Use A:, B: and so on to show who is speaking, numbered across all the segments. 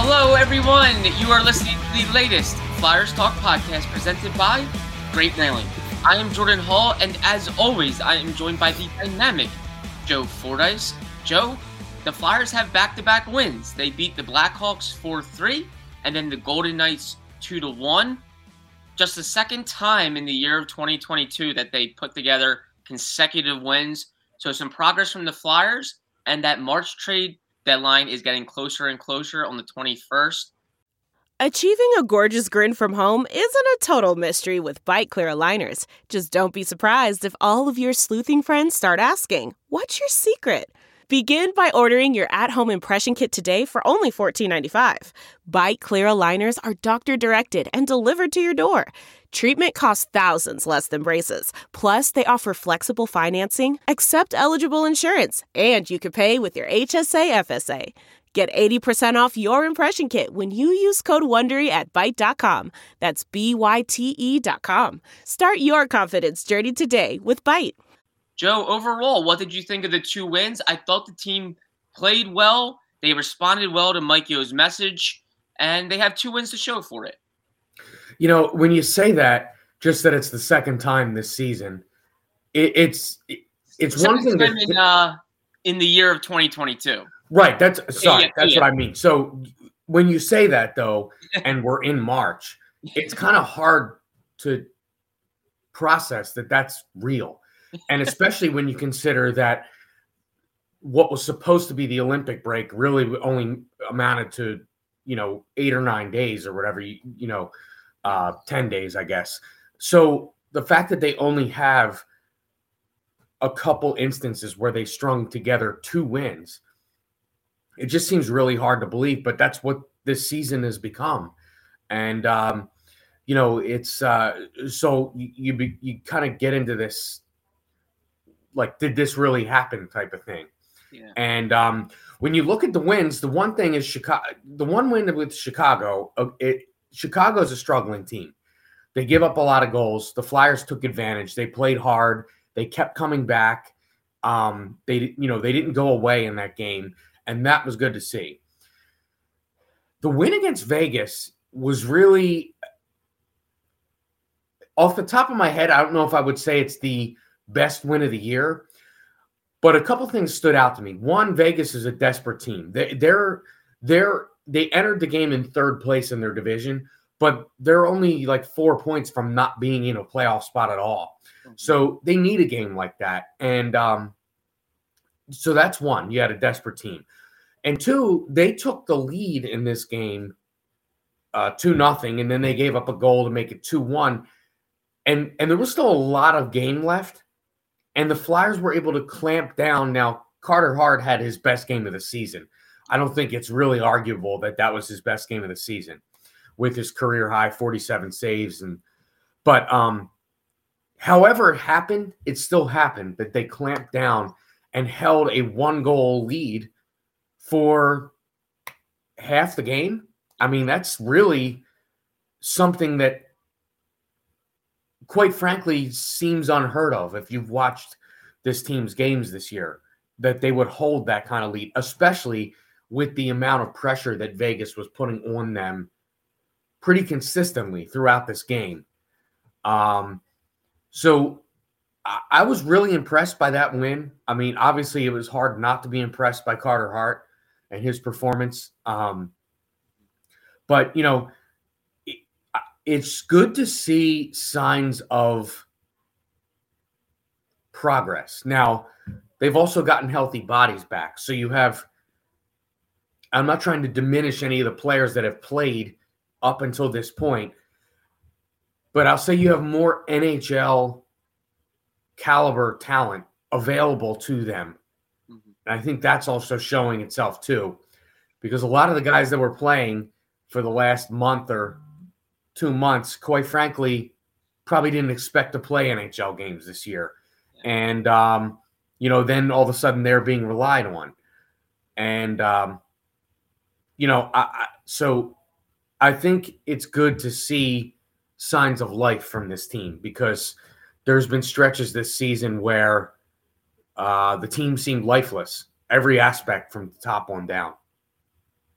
A: Hello, everyone. You are listening to the latest Flyers Talk podcast presented by Great Nailing. I am Jordan Hall, and as always, I am joined by the dynamic Joe Fordyce. Joe, the Flyers have back-to-back wins. They beat the Blackhawks 4-3, and then the Golden Knights 2-1. Just the second time in the year of 2022 that they put together consecutive wins. So some progress from the Flyers, and that March trade deadline is getting closer and closer on the 21st.
B: Achieving a gorgeous grin from home isn't a total mystery with Byte Clear aligners. Just don't be surprised if all of your sleuthing friends start asking, "What's your secret?" Begin by ordering your at-home impression kit today for only $14.95. Byte Clear aligners are doctor-directed and delivered to your door. Treatment costs thousands less than braces. Plus, they offer flexible financing, accept eligible insurance, and you can pay with your HSA FSA. Get 80% off your impression kit when you use code WONDERY at Byte.com. That's BYTE.com. Start your confidence journey today with Byte.
A: Joe, overall, what did you think of the two wins? I thought the team played well. They responded well to Mike Yo's message, and they have two wins to show for it.
C: You know, when you say that, just that it's the second time this season, it's one thing
A: in the year of 2022.
C: Right. That's what I mean. So when you say that, though, and we're in March, it's kind of hard to process that that's real. And especially when you consider that what was supposed to be the Olympic break really only amounted to, 8 or 9 days or whatever, 10 days, I guess. So the fact that they only have a couple instances where they strung together two wins, it just seems really hard to believe, but that's what this season has become. And, it's so you kind of get into this, like, did this really happen type of thing?
A: Yeah.
C: And when you look at the wins, the one thing is the one win with Chicago, Chicago's a struggling team. They give up a lot of goals. The Flyers took advantage. They played hard. They kept coming back. They didn't go away in that game, and that was good to see. The win against Vegas was really, off the top of my head, I don't know if I would say it's the best win of the year, but a couple things stood out to me. One, Vegas is a desperate team. They entered the game in third place in their division, but they're only like 4 points from not being in a playoff spot at all. Mm-hmm. So they need a game like that. And so that's one. You had a desperate team. And two, they took the lead in this game 2-0, and then they gave up a goal to make it 2-1. And there was still a lot of game left, and the Flyers were able to clamp down. Now, Carter Hart had his best game of the season. I don't think it's really arguable that was his best game of the season with his career high 47 saves. But however it happened, it still happened that they clamped down and held a 1-goal lead for half the game. I mean, that's really something that, quite frankly, seems unheard of if you've watched this team's games this year, that they would hold that kind of lead, especially with the amount of pressure that Vegas was putting on them pretty consistently throughout this game. So I was really impressed by that win. I mean, obviously it was hard not to be impressed by Carter Hart and his performance. But, it's good to see signs of progress. Now, they've also gotten healthy bodies back. So you have, I'm not trying to diminish any of the players that have played up until this point, but I'll say you have more NHL caliber talent available to them. Mm-hmm. And I think that's also showing itself too, because a lot of the guys that were playing for the last month or 2 months, quite frankly, probably didn't expect to play NHL games this year. And, then all of a sudden they're being relied on. And, so I think it's good to see signs of life from this team, because there's been stretches this season where the team seemed lifeless, every aspect from the top on down.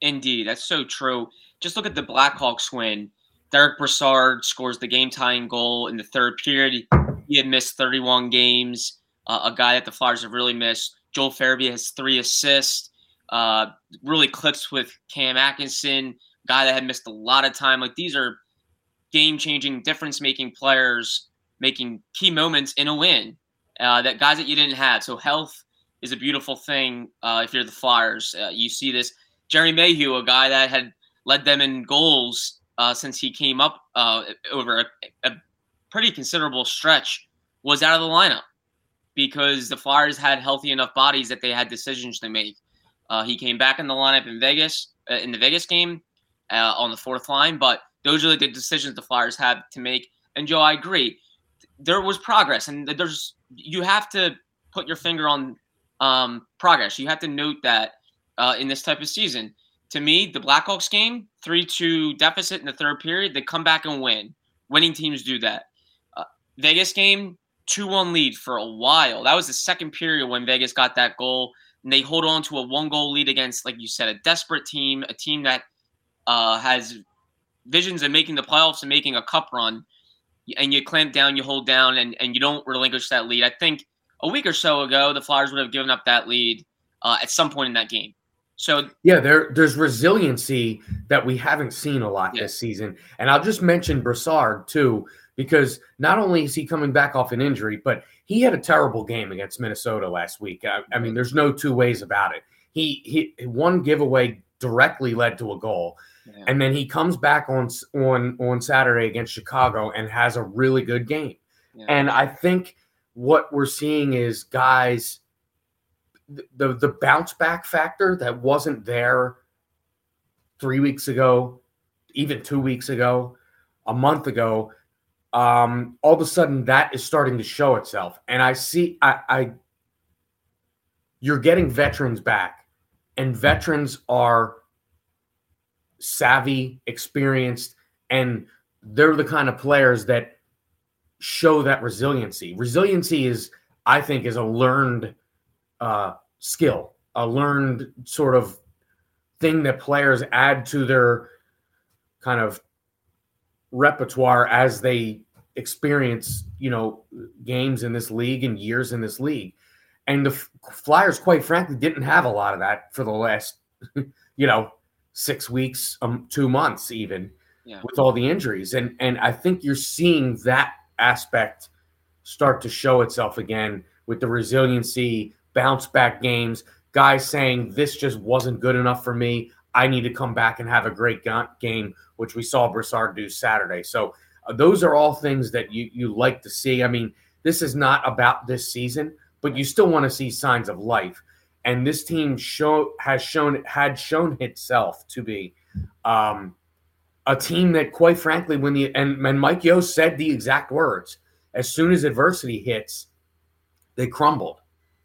A: Indeed, that's so true. Just look at the Blackhawks win. Derek Brassard scores the game-tying goal in the third period. He had missed 31 games, a guy that the Flyers have really missed. Joel Farabee has 3 assists, really clicks with Cam Atkinson, guy that had missed a lot of time. Like, these are game-changing, difference-making players making key moments in a win, that guys that you didn't have. So health is a beautiful thing if you're the Flyers. You see this. Jerry Mayhew, a guy that had led them in goals since he came up over a pretty considerable stretch, was out of the lineup because the Flyers had healthy enough bodies that they had decisions to make. He came back in the lineup in Vegas, in the Vegas game on the fourth line, but those are the decisions the Flyers had to make. And Joe, I agree. There was progress, and you have to put your finger on progress. You have to note that in this type of season. To me, the Blackhawks game, 3-2 deficit in the third period, they come back and win. Winning teams do that. Vegas game, 2-1 lead for a while. That was the second period when Vegas got that goal, and they hold on to a 1-goal lead against, like you said, a desperate team, a team that has visions of making the playoffs and making a cup run, and you clamp down, you hold down, and you don't relinquish that lead. I think a week or so ago, the Flyers would have given up that lead at some point in that game. So
C: yeah, there's resiliency that we haven't seen a lot this season. And I'll just mention Brassard too, because not only is he coming back off an injury, but he had a terrible game against Minnesota last week. I mean, there's no two ways about it. He one giveaway directly led to a goal. Yeah. And then he comes back on Saturday against Chicago and has a really good game. Yeah. And I think what we're seeing is guys, the bounce back factor that wasn't there 3 weeks ago, even 2 weeks ago, a month ago, all of a sudden that is starting to show itself. And I see you're getting veterans back, and veterans are savvy, experienced, and they're the kind of players that show that resiliency. Resiliency is, I think, is a learned skill, a learned sort of thing that players add to their kind of repertoire as they experience, games in this league and years in this league. And the Flyers, quite frankly, didn't have a lot of that for the last, 6 weeks, 2 months even, with all the injuries. And I think you're seeing that aspect start to show itself again with the resiliency, bounce back games, guys saying this just wasn't good enough for me. I need to come back and have a great game, which we saw Brassard do Saturday. So those are all things that you like to see. I mean, this is not about this season, but you still want to see signs of life. And this team had shown itself to be a team that, quite frankly, and Mike Yeo said the exact words, as soon as adversity hits, they crumbled.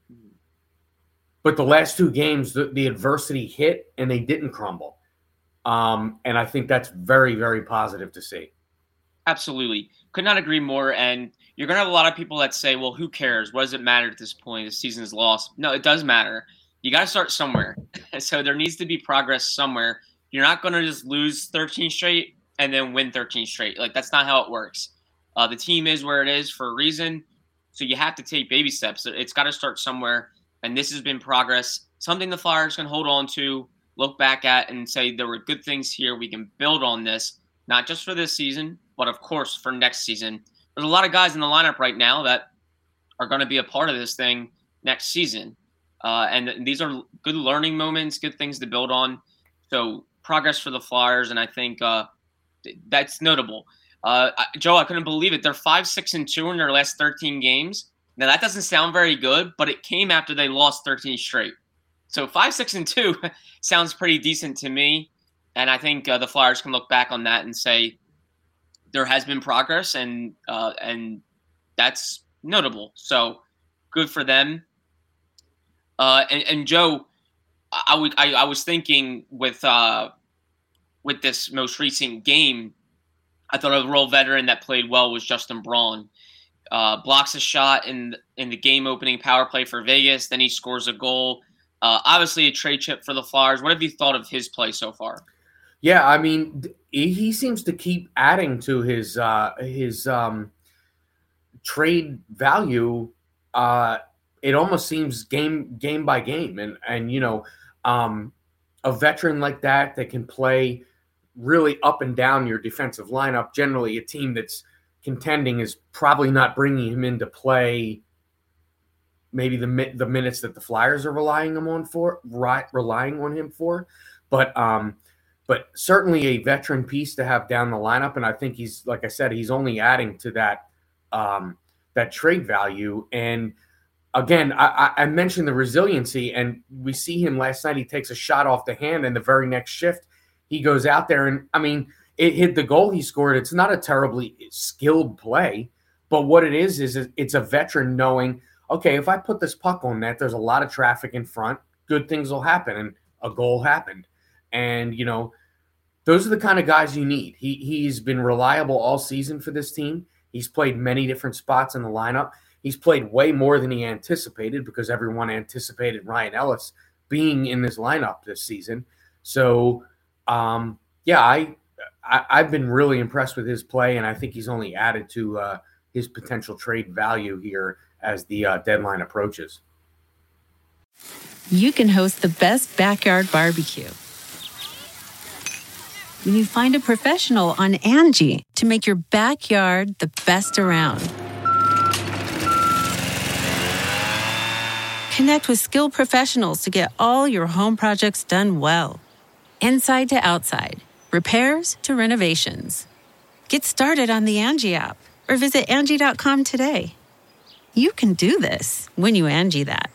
C: But the last 2 games, the adversity hit and they didn't crumble. And I think that's very, very positive to see.
A: Absolutely. Could not agree more. And you're going to have a lot of people that say, well, who cares? What does it matter at this point? The season is lost. No, it does matter. You got to start somewhere. So there needs to be progress somewhere. You're not going to just lose 13 straight and then win 13 straight. Like, that's not how it works. The team is where it is for a reason. So you have to take baby steps. It's got to start somewhere. And this has been progress, something the Flyers can hold on to, look back at, and say there were good things here. We can build on this, not just for this season, but, of course, for next season. There's a lot of guys in the lineup right now that are going to be a part of this thing next season. And these are good learning moments, good things to build on. So progress for the Flyers, and I think that's notable. Joe, I couldn't believe it. They're 5-6-2 in their last 13 games. Now, that doesn't sound very good, but it came after they lost 13 straight. So 5-6-2 sounds pretty decent to me. And I think the Flyers can look back on that and say there has been progress, and that's notable. So good for them. And Joe, I was thinking with this most recent game, I thought a real veteran that played well was Justin Braun. Blocks a shot in the game-opening power play for Vegas. Then he scores a goal Obviously, a trade chip for the Flyers. What have you thought of his play so far?
C: Yeah, I mean, he seems to keep adding to his trade value. It almost seems game by game, and a veteran like that can play really up and down your defensive lineup. Generally, a team that's contending is probably not bringing him into play. Maybe the minutes that the Flyers are relying on him for, but certainly a veteran piece to have down the lineup. And I think he's, like I said, he's only adding to that trade value. And again, I mentioned the resiliency, and we see him last night. He takes a shot off the hand, and the very next shift, he goes out there, and I mean, it hit the goal he scored. It's not a terribly skilled play, but what it is it's a veteran knowing, okay, if I put this puck on net, there's a lot of traffic in front, good things will happen, and a goal happened. And, those are the kind of guys you need. He's been reliable all season for this team. He's played many different spots in the lineup. He's played way more than he anticipated, because everyone anticipated Ryan Ellis being in this lineup this season. So, I've been really impressed with his play, and I think he's only added to his potential trade value here as the deadline approaches.
D: You can host the best backyard barbecue when you find a professional on Angie to make your backyard the best around. Connect with skilled professionals to get all your home projects done well. Inside to outside, repairs to renovations. Get started on the Angie app or visit Angie.com today. You can do this when you Angie that.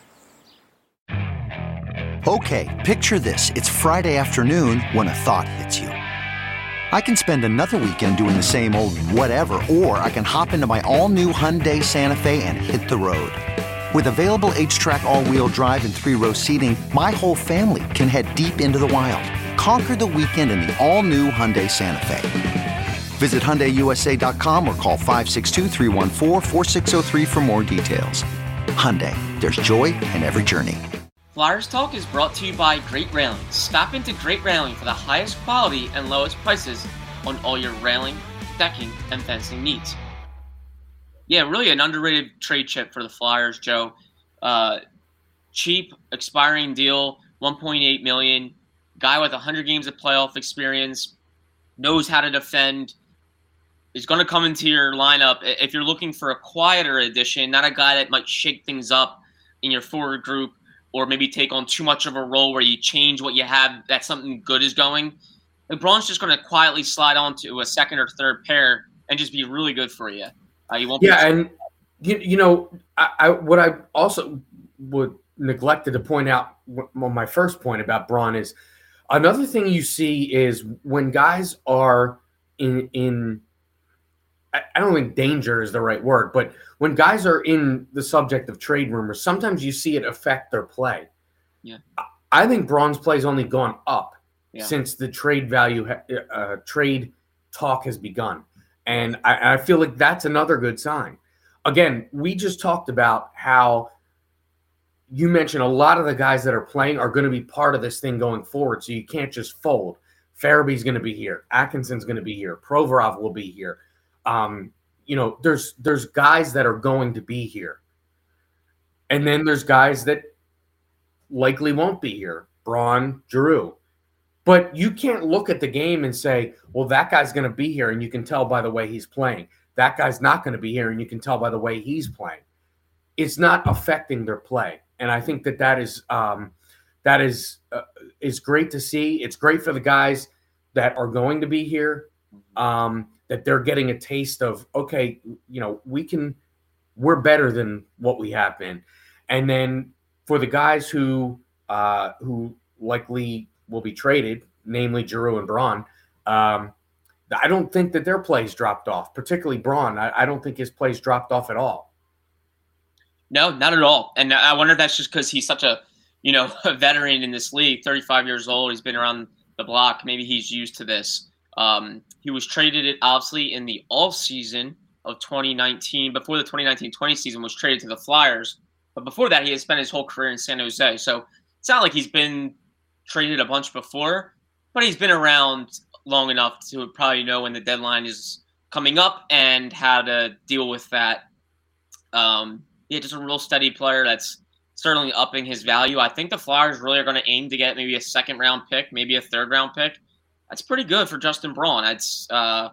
E: Okay, picture this. It's Friday afternoon when a thought hits you. I can spend another weekend doing the same old whatever, or I can hop into my all-new Hyundai Santa Fe and hit the road. With available H-Track all-wheel drive and 3-row seating, my whole family can head deep into the wild. Conquer the weekend in the all-new Hyundai Santa Fe. Visit HyundaiUSA.com or call 562-314-4603 for more details. Hyundai, there's joy in every journey.
A: Flyers Talk is brought to you by Great Railing. Stop into Great Railing for the highest quality and lowest prices on all your railing, decking, and fencing needs. Yeah, really an underrated trade chip for the Flyers, Joe. Cheap, expiring deal, $1.8 million. Guy with 100 games of playoff experience, knows how to defend, is going to come into your lineup. If you're looking for a quieter addition, not a guy that might shake things up in your forward group or maybe take on too much of a role where you change what you have, that something good is going. Braun's just going to quietly slide onto a second or third pair and just be really good for you. You won't.
C: Yeah, and what I also would neglected to point out on my first point about Braun is another thing you see is when guys are in I don't think danger is the right word, but when guys are in the subject of trade rumors, sometimes you see it affect their play.
A: Yeah,
C: I think Braun's play's only gone up since the trade value, trade talk has begun. And I feel like that's another good sign. Again, we just talked about how you mentioned a lot of the guys that are playing are going to be part of this thing going forward, so you can't just fold. Farabee's going to be here. Atkinson's going to be here. Provorov will be here. There's guys that are going to be here. And then there's guys that likely won't be here. Braun, Giroux. But you can't look at the game and say, well, that guy's going to be here, and you can tell by the way he's playing. That guy's not going to be here, and you can tell by the way he's playing. It's not affecting their play. And I think that is great to see. It's great for the guys that are going to be here, that they're getting a taste of, okay, we're better than what we have been. And then for the guys who likely will be traded, namely Giroux and Braun, I don't think that their plays dropped off, particularly Braun. I don't think his plays dropped off at all.
A: No, not at all. And I wonder if that's just because he's such a veteran in this league, 35 years old. He's been around the block. Maybe he's used to this. He was traded, obviously, in the off-season of 2019. Before the 2019-20 season was traded to the Flyers. But before that, he had spent his whole career in San Jose. So It's not like he's been traded a bunch before, but he's been around long enough to probably know when the deadline is coming up and how to deal with that. Just a real steady player that's certainly upping his value. I think the Flyers really are going to aim to get maybe a second-round pick, maybe a third-round pick. That's pretty good for Justin Braun. That's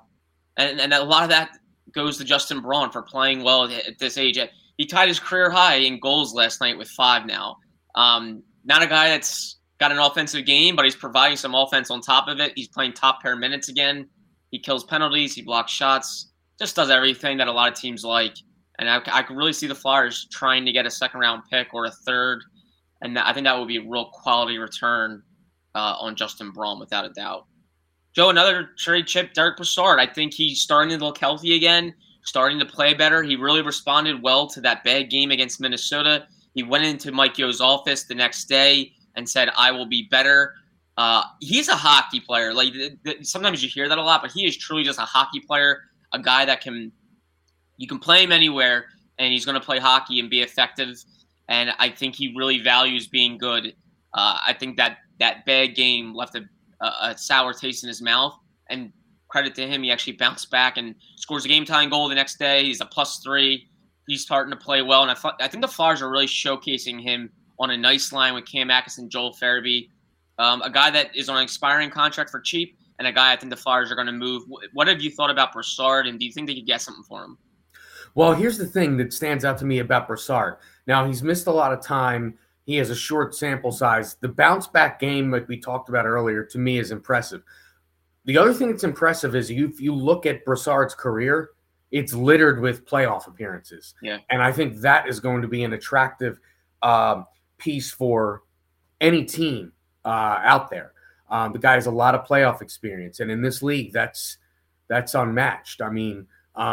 A: and a lot of that goes to Justin Braun for playing well at this age. He tied his career high in goals last night with 5 now. Not a guy that's got an offensive game, but he's providing some offense on top of it. He's playing top pair minutes again. He kills penalties. He blocks shots. Just does everything that a lot of teams like. And I could really see the Flyers trying to get a second-round pick or a third. And I think that would be a real quality return on Justin Braun, without a doubt. Joe, another trade chip, Derek Brassard. I think he's starting to look healthy again, starting to play better. He really responded well to that bad game against Minnesota. He went into Mike Yo's office the next day and said, I will be better. He's a hockey player. Like sometimes you hear that a lot, but he is truly just a hockey player, a guy that you can play him anywhere, and he's going to play hockey and be effective. And I think he really values being good. I think that bad game left a sour taste in his mouth. And credit to him, he actually bounced back and scores a game-tying goal the next day. He's a +3. He's starting to play well. And I think the Flyers are really showcasing him on a nice line with Cam Atkinson, Joel Farabee, a guy that is on an expiring contract for cheap, and a guy I think the Flyers are going to move. What have you thought about Brassard, and do you think they could get something for him?
C: Well, here's the thing that stands out to me about Brassard. Now, he's missed a lot of time. He has a short sample size. The bounce-back game, like we talked about earlier, to me is impressive. The other thing that's impressive is if you look at Brassard's career, it's littered with playoff appearances.
A: Yeah.
C: And I think that is going to be an attractive piece for any team out there. The guy has a lot of playoff experience. And in this league, that's unmatched. I mean,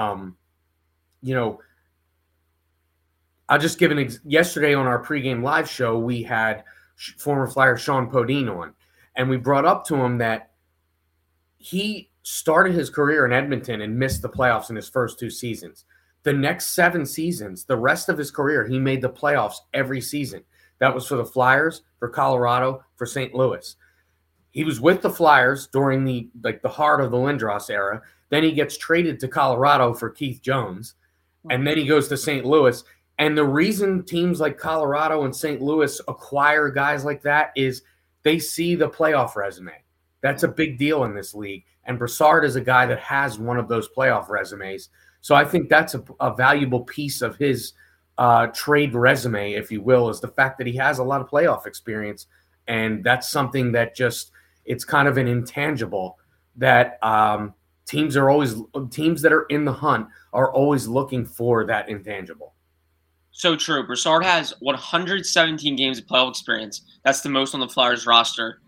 C: I'll just give yesterday on our pregame live show, we had former Flyer Sean Podine on, and we brought up to him that he started his career in Edmonton and missed the playoffs in his first 2 seasons. The next 7 seasons, the rest of his career, he made the playoffs every season. That was for the Flyers, for Colorado, for St. Louis. He was with the Flyers during the heart of the Lindros era. Then he gets traded to Colorado for Keith Jones, and then he goes to St. Louis. And the reason teams like Colorado and St. Louis acquire guys like that is they see the playoff resume. That's a big deal in this league. And Brassard is a guy that has one of those playoff resumes. So I think that's a valuable piece of his trade resume, if you will, is the fact that he has a lot of playoff experience. And that's something that it's kind of an intangible that teams that are in the hunt are always looking for that intangible.
A: So true. Brassard has 117 games of playoff experience. That's the most on the Flyers roster.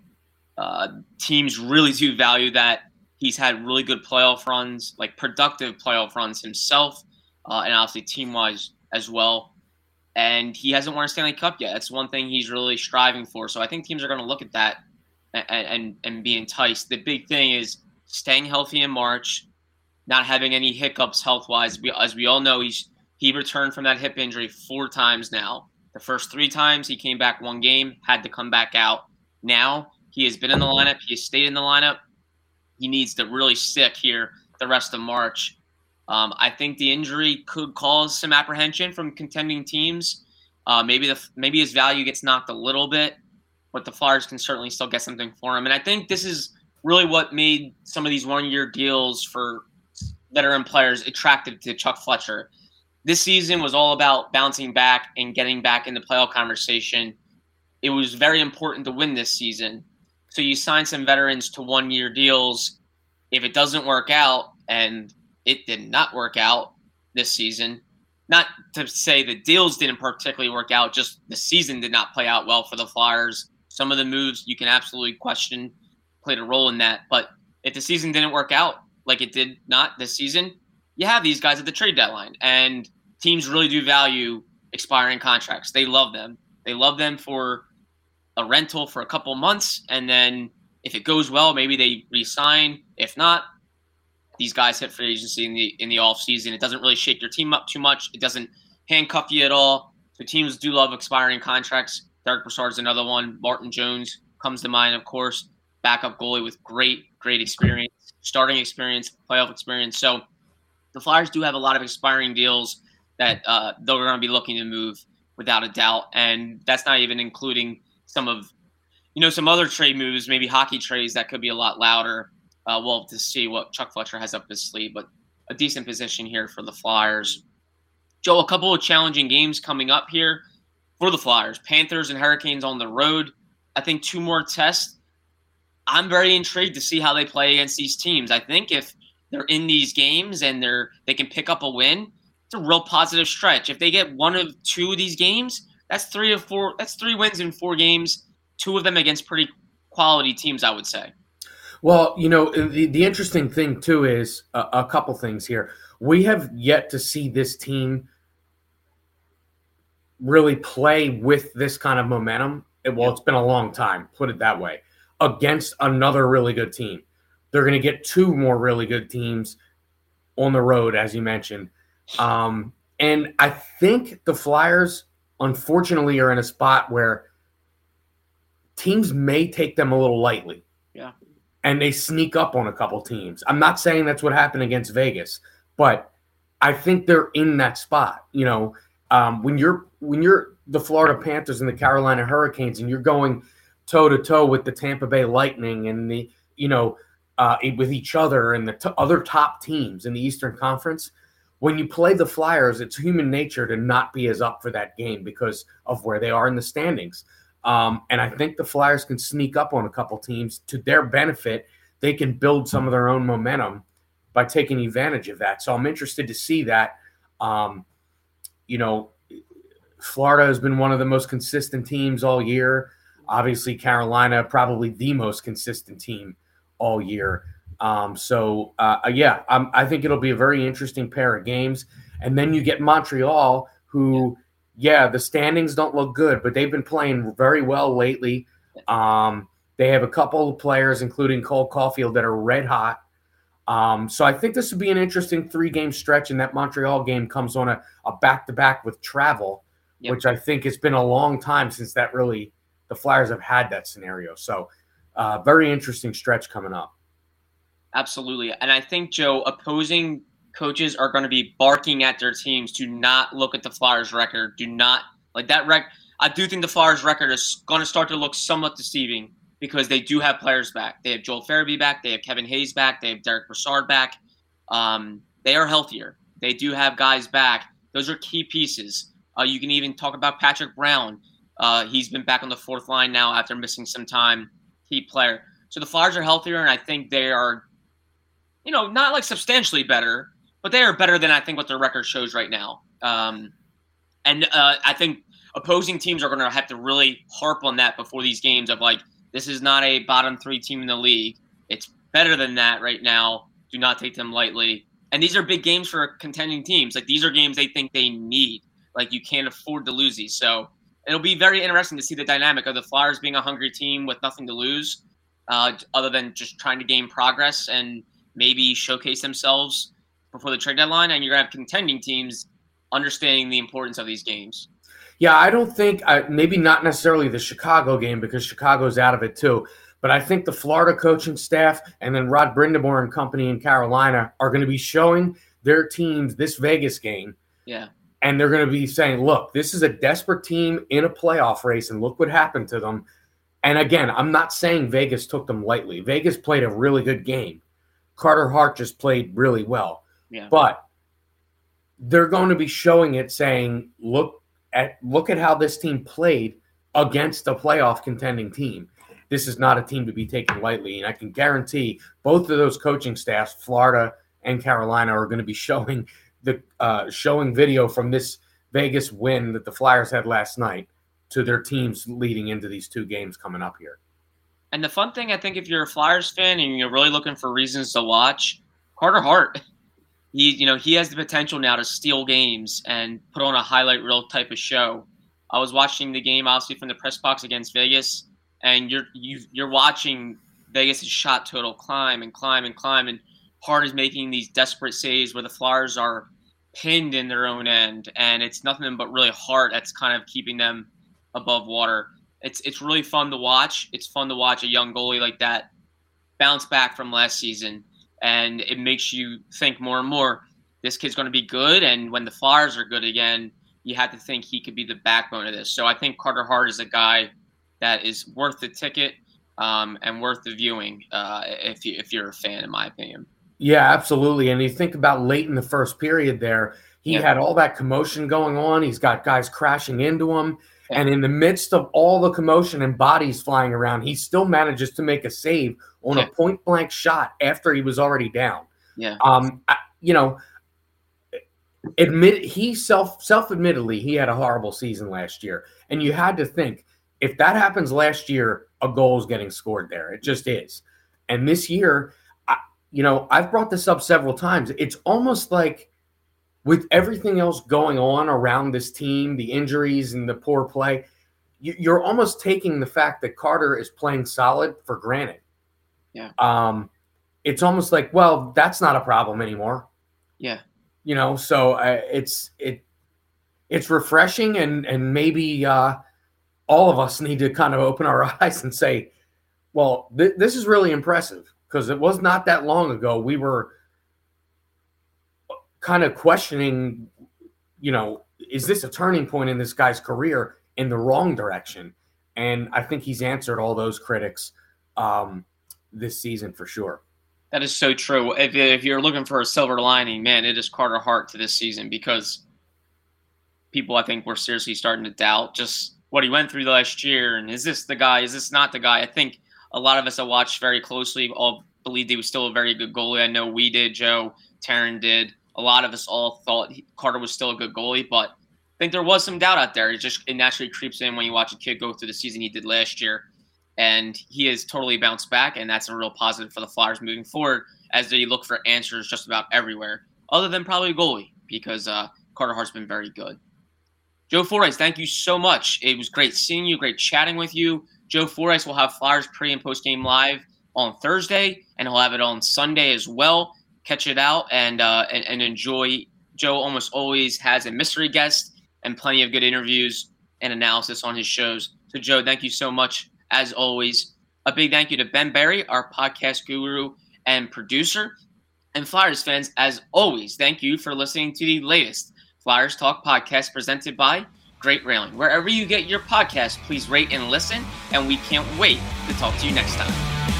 A: Teams really do value that. He's had really good playoff runs, like productive playoff runs himself, and obviously team-wise as well. And he hasn't won a Stanley Cup yet. That's one thing he's really striving for. So I think teams are going to look at that and be enticed. The big thing is staying healthy in March, not having any hiccups health-wise. As we all know, he returned from that hip injury 4 times now. The first 3 times he came back 1 game, had to come back out. Now he has been in the lineup. He has stayed in the lineup. He needs to really stick here the rest of March. I think the injury could cause some apprehension from contending teams. Maybe his value gets knocked a little bit, but the Flyers can certainly still get something for him. And I think this is really what made some of these 1-year deals for veteran players attractive to Chuck Fletcher. This season was all about bouncing back and getting back in the playoff conversation. It was very important to win this season. So you sign some veterans to 1-year deals. If it doesn't work out, and it did not work out this season, not to say the deals didn't particularly work out, just the season did not play out well for the Flyers. Some of the moves you can absolutely question played a role in that. But if the season didn't work out like it did not this season, you have these guys at the trade deadline. And teams really do value expiring contracts. They love them. They love them for a rental for a couple months, and then if it goes well, maybe they re-sign. If not, these guys hit free agency in the off season. It doesn't really shake your team up too much. It doesn't handcuff you at all. So teams do love expiring contracts. Derek Brassard is another one. Martin Jones comes to mind, of course. Backup goalie with great experience, starting experience, playoff experience. So the Flyers do have a lot of expiring deals that they're going to be looking to move without a doubt. And that's not even including some other trade moves, maybe hockey trades that could be a lot louder. We'll have to see what Chuck Fletcher has up his sleeve, but a decent position here for the Flyers. Joe, a couple of challenging games coming up here for the Flyers. Panthers and Hurricanes on the road. I think 2 more tests. I'm very intrigued to see how they play against these teams. I think if they're in these games and they can pick up a win, it's a real positive stretch. If they get 1 of 2 of these games, that's 3 of 4. That's 3 wins in 4 games. 2 of them against pretty quality teams, I would say.
C: Well, the interesting thing too is a couple things here. We have yet to see this team really play with this kind of momentum. It's been a long time, put it that way, against another really good team. They're going to get 2 more really good teams on the road, as you mentioned. And I think the Flyers, unfortunately, are in a spot where teams may take them a little lightly.
A: Yeah.
C: And they sneak up on a couple teams. I'm not saying that's what happened against Vegas, but I think they're in that spot. When you're the Florida Panthers and the Carolina Hurricanes and you're going toe-to-toe with the Tampa Bay Lightning and with each other and the other top teams in the Eastern Conference, when you play the Flyers, it's human nature to not be as up for that game because of where they are in the standings. And I think the Flyers can sneak up on a couple teams to their benefit. They can build some of their own momentum by taking advantage of that. So I'm interested to see that. Florida has been one of the most consistent teams all year. Obviously, Carolina, probably the most consistent team all year. I think it'll be a very interesting pair of games. And then you get Montreal, who, the standings don't look good, but they've been playing very well lately. They have a couple of players, including Cole Caulfield, that are red hot. So I think this would be an interesting 3-game stretch, and that Montreal game comes on a back-to-back with travel, which I think it's been a long time since the Flyers have had that scenario. So very interesting stretch coming up.
A: Absolutely. And I think, Joe, opposing coaches are going to be barking at their teams to not look at the Flyers record. Do not like that record. I do think the Flyers record is going to start to look somewhat deceiving because they do have players back. They have Joel Farabee back. They have Kevin Hayes back. They have Derek Brassard back. They are healthier. They do have guys back. Those are key pieces. You can even talk about Patrick Brown. He's been back on the 4th line now after missing some time. Key player. So the Flyers are healthier, and I think they are, not like substantially better, but they are better than I think what their record shows right now. I think opposing teams are going to have to really harp on that before these games of this is not a bottom 3 team in the league. It's better than that right now. Do not take them lightly. And these are big games for contending teams. These are games they think they need. You can't afford to lose these. So it'll be very interesting to see the dynamic of the Flyers being a hungry team with nothing to lose, other than just trying to gain progress and maybe showcase themselves before the trade deadline. And you're going to have contending teams understanding the importance of these games.
C: Yeah, I don't think maybe not necessarily the Chicago game because Chicago's out of it too. But I think the Florida coaching staff and then Rod Brindamore and company in Carolina are going to be showing their teams this Vegas game.
A: Yeah.
C: And they're going to be saying, look, this is a desperate team in a playoff race, and look what happened to them. And again, I'm not saying Vegas took them lightly. Vegas played a really good game. Carter Hart just played really well.
A: Yeah.
C: But they're going to be showing it saying, look at how this team played against a playoff contending team. This is not a team to be taken lightly. And I can guarantee both of those coaching staffs, Florida and Carolina, are going to be showing video from this Vegas win that the Flyers had last night to their teams leading into these 2 games coming up here.
A: And the fun thing, I think, if you're a Flyers fan and you're really looking for reasons to watch, Carter Hart, he has the potential now to steal games and put on a highlight reel type of show. I was watching the game, obviously, from the press box against Vegas, and you're watching Vegas' shot total climb and climb and climb, and Hart is making these desperate saves where the Flyers are pinned in their own end, and it's nothing but really Hart that's kind of keeping them above water. It's really fun to watch. It's fun to watch a young goalie like that bounce back from last season, and it makes you think more and more, this kid's going to be good, and when the Flyers are good again, you have to think he could be the backbone of this. So I think Carter Hart is a guy that is worth the ticket and worth the viewing if you're a fan, in my opinion.
C: Yeah, absolutely. And you think about late in the first period there, he had all that commotion going on. He's got guys crashing into him. And in the midst of all the commotion and bodies flying around, he still manages to make a save on a point-blank shot after he was already down.
A: Yeah.
C: Self-admittedly, he had a horrible season last year. And you had to think, if that happens last year, a goal is getting scored there. It just is. And this year, I've brought this up several times. It's almost like, with everything else going on around this team, the injuries and the poor play, you're almost taking the fact that Carter is playing solid for granted.
A: Yeah.
C: It's almost like, well, that's not a problem anymore.
A: Yeah.
C: So it's refreshing, and maybe all of us need to kind of open our eyes and say, well, this is really impressive, because it was not that long ago we were kind of questioning, is this a turning point in this guy's career in the wrong direction? And I think he's answered all those critics this season for sure.
A: That is so true. If you're looking for a silver lining, man, it is Carter Hart to this season, because people, I think, were seriously starting to doubt just what he went through last year. And is this the guy? Is this not the guy? I think a lot of us that watched very closely all believed he was still a very good goalie. I know we did, Joe, Taryn did. A lot of us all thought Carter was still a good goalie, but I think there was some doubt out there. It naturally creeps in when you watch a kid go through the season he did last year. And he has totally bounced back, and that's a real positive for the Flyers moving forward as they look for answers just about everywhere, other than probably goalie, because Carter Hart's been very good. Joe Fordyce, thank you so much. It was great seeing you, great chatting with you. Joe Fordyce will have Flyers pre- and post-game live on Thursday, and he'll have it on Sunday as well. Catch it out and enjoy. Joe almost always has a mystery guest and plenty of good interviews and analysis on his shows. So, Joe, thank you so much, as always. A big thank you to Ben Berry, our podcast guru and producer. And Flyers fans, as always, thank you for listening to the latest Flyers Talk podcast presented by Great Railing. Wherever you get your podcast, please rate and listen, and we can't wait to talk to you next time.